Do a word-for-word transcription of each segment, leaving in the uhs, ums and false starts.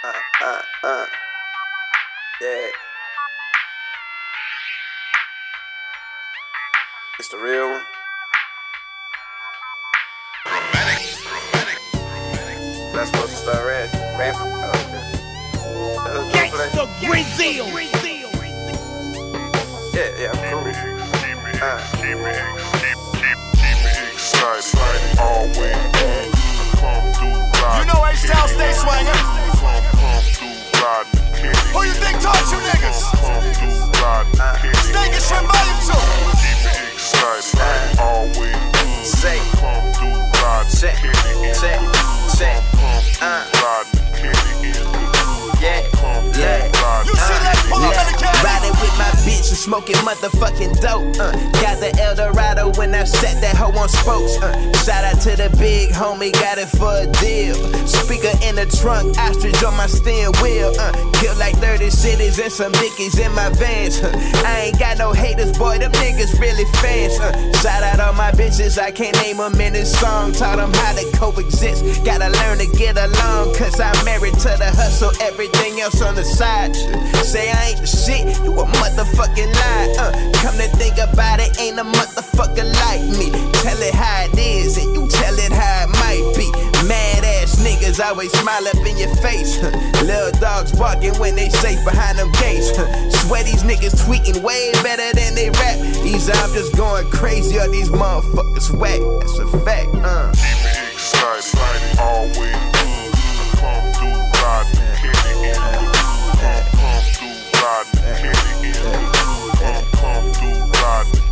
Uh, uh, uh. Yeah. It's the real one. That's supposed to start rap, rapping. Oh, okay. Gangsta Brazil. Yeah, yeah, cool. Uh. Keep me, keep, keep, keep me excited. Always come through riding. You know H-Town stay swinging. Come, come through riding. Who you think taught you niggas? Come through riding. Steak and shrimp volume two. Keep me excited. Always Say, come through riding. check, check, check. Come Uh. through riding. Yeah, Come through yeah. riding. You see that pull up in the cab? Riding with my bitch and smoking motherfucking dope. Uh, got the Eldorado when I set that hoe on spokes. Uh, shout out to the big homie, got it for a deal. Speaker in the trunk, ostrich on my steering wheel. Uh, kill like thirty cities and some dickies in my vans. Uh, I ain't got no haters, boy, them niggas really fans. Uh, shout out all my bitches, I can't name them in this song. Taught them how to coexist. Gotta learn to get along, cause I'm married to the hustle. Everything else on the side. Say I ain't the shit, you a motherfucking lie. Uh, come to think about it, ain't a motherfucker like me. Tell it how it is, and you tell it how it might be. Mad ass niggas always smile up in your face. Huh. Little dogs barking when they safe behind them gates. Huh. Swear these niggas tweeting way better than they rap. These I'm just going crazy, all these motherfuckers whack. That's a fact. Uh. Keep me excited. Always come through riding. Come, come through riding. Come, come through riding.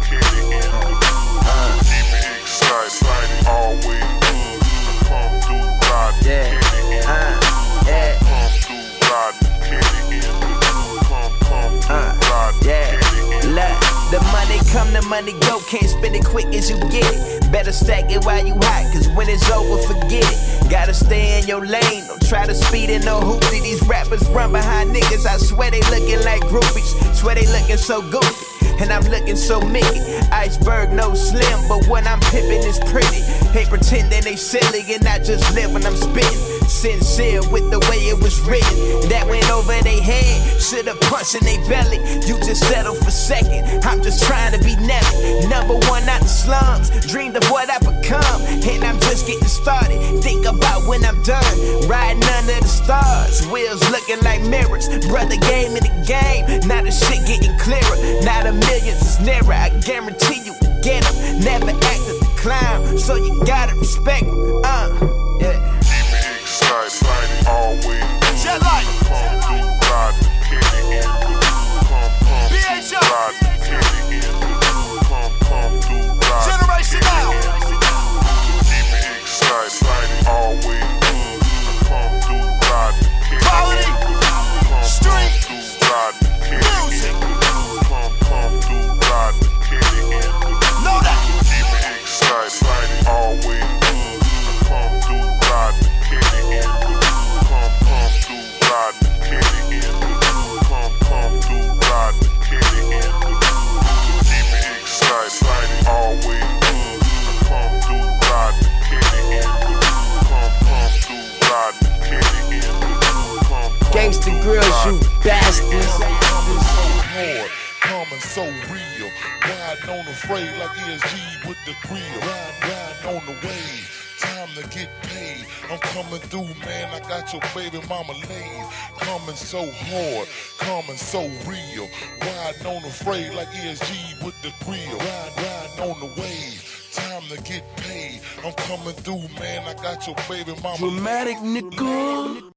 Keep me excited. Always come through riding. Yeah. Uh. Yeah. Come through riding. Come, come through riding. Yeah. Look, the money come, the money go. Can't spend it quick as you get it. Better stack it while you hot, cause when it's over, forget it. Gotta stay in your lane, don't try to speed in no hoopty. These rappers run behind niggas, I swear they looking like groupies. Swear they looking so goofy, and I'm looking so Mickey. Iceberg no slim, but when I'm pimping it's pretty. They pretending they silly and I just live when I'm spitting. Sincere with the way it was written. That went over their head, should've punched in their belly. You just settle for second, I'm just trying to be Nelly. Number one out the slums, dreamed of what I become. And I'm just getting started, think about when I'm done. Riding under the stars, wheels looking like mirrors. Brother gave me the game, now the shit getting clearer. Now the millions is nearer, I guarantee you get them. Never acted the clown, so you gotta respect them. Uh, yeah. Keep me excited. Always Jet light. come through riding. Come, come B through H O. riding. Come, come through riding. Generation now. Keep me excited. Always come through riding. Quality. Come, Street. come through riding. Music. Come, come through riding. Know that. Keep me excited. Always come through riding. Come, come through riding. Come, come through riding. Keep me excited. Always come through riding. Come, come through riding. Come, come Gangsta through Grills, you riding. bastards. Coming so hard, coming so real. Riding on the freight like E S G with the grill. Riding, riding on the wave. Time to get paid. I'm coming through, man. I got your baby mama laid. Coming so hard, coming so real. Riding on the freight like E S G with the grill. Riding, riding on the wave. Time to get paid. I'm coming through, man. I got your baby mama. Dramatic nigga.